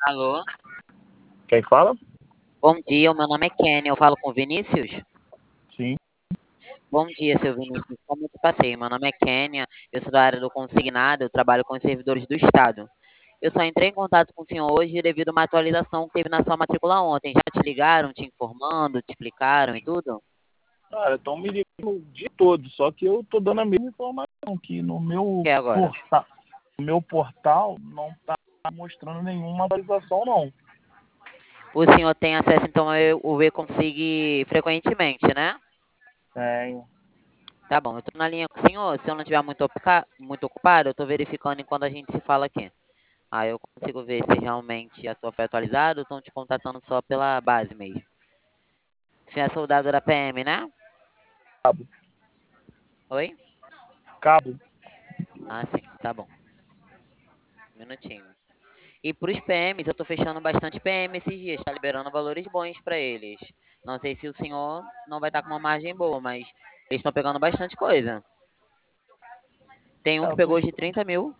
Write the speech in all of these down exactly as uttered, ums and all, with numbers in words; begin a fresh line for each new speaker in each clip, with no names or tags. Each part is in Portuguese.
Alô?
Quem fala?
Bom dia, o meu nome é Kenny, eu falo com o Vinícius?
Sim.
Bom dia, seu Vinícius, como eu te passei? Meu nome é Kênia, eu sou da área do consignado, eu trabalho com os servidores do Estado. Eu só entrei em contato com o senhor hoje devido a uma atualização que teve na sua matrícula ontem. Já te ligaram, te informando, te explicaram e tudo?
Cara, estão me ligando o dia todo, só que eu tô dando a mesma informação, que no meu
Que é agora?
portal, no meu portal não tá mostrando nenhuma atualização, não.
O senhor tem acesso, então, ao E-Config frequentemente, né?
Tenho.
Tá bom, eu tô na linha com o senhor. Se eu não estiver muito, ocupa- muito ocupado, eu tô verificando enquanto a gente se fala aqui. Aí eu consigo ver se realmente a sua foi atualizada ou estão te contatando só pela base mesmo. Você é soldado da P M, né?
Cabo.
Oi?
Cabo.
Ah, sim, tá bom. Um minutinho. E pros P Ms, eu tô fechando bastante P M esses dias, tá liberando valores bons pra eles. Não sei se o senhor não vai estar com uma margem boa, mas eles estão pegando bastante coisa. Tem um
É,
que
Eu tô,
pegou de trinta mil.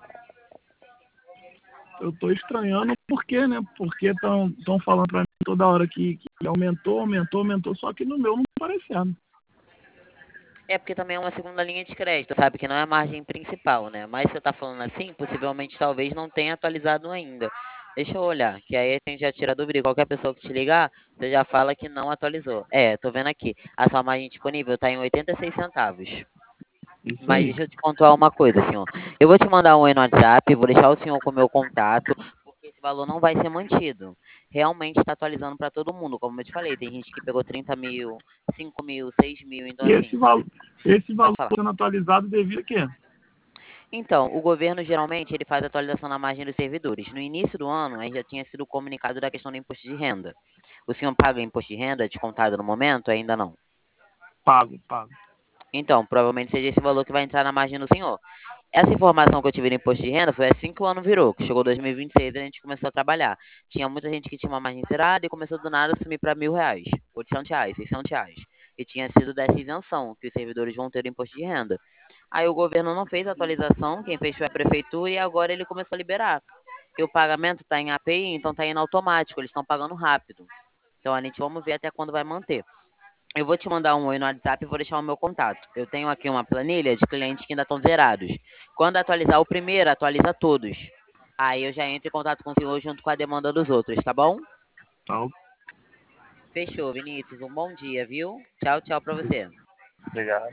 eu tô estranhando por quê, né? Porque estão falando pra mim toda hora que, que aumentou, aumentou, aumentou, só que no meu não tá aparecendo.
É porque também é uma segunda linha de crédito, sabe? Que não é a margem principal, né? Mas você tá falando assim, possivelmente talvez não tenha atualizado ainda. Deixa eu olhar, que aí a gente já tira a dúvida. Qualquer pessoa que te ligar, você já fala que não atualizou. É, tô vendo aqui. A sua margem disponível tá em oitenta e seis centavos.
Isso
Mas
aí.
deixa eu te contar uma coisa, senhor. Eu vou te mandar um aí no WhatsApp, vou deixar o senhor com o meu contato, porque esse valor não vai ser mantido. Realmente está atualizando para todo mundo, como eu te falei. Tem gente que pegou trinta mil, cinco mil, seis mil, então
E esse,
assim,
val esse
pode
valor
falar.
sendo atualizado devido a quê?
Então, o governo geralmente ele faz atualização na margem dos servidores. No início do ano, aí já tinha sido comunicado da questão do imposto de renda. O senhor paga imposto de renda descontado no momento? Ainda não.
Pago, pago.
Então, provavelmente seja esse valor que vai entrar na margem do senhor. Essa informação que eu tive no imposto de renda foi assim que o ano virou, que chegou dois mil e vinte e seis e a gente começou a trabalhar. Tinha muita gente que tinha uma margem zerada e começou do nada a sumir para mil reais, oitocentos reais, seiscentos reais. E tinha sido dessa isenção que os servidores vão ter do imposto de renda. Aí o governo não fez a atualização, quem fez foi a prefeitura e agora ele começou a liberar. E o pagamento está em A P I, então está indo automático, eles estão pagando rápido. Então a gente vamos ver até quando vai manter. Eu vou te mandar um oi no WhatsApp e vou deixar o meu contato. Eu tenho aqui uma planilha de clientes que ainda estão zerados. Quando atualizar o primeiro, atualiza todos. Aí eu já entro em contato com o senhor junto com a demanda dos outros, tá bom?
Tá,
Fechou, Vinícius. Um bom dia, viu? Tchau, tchau pra você.
obrigado.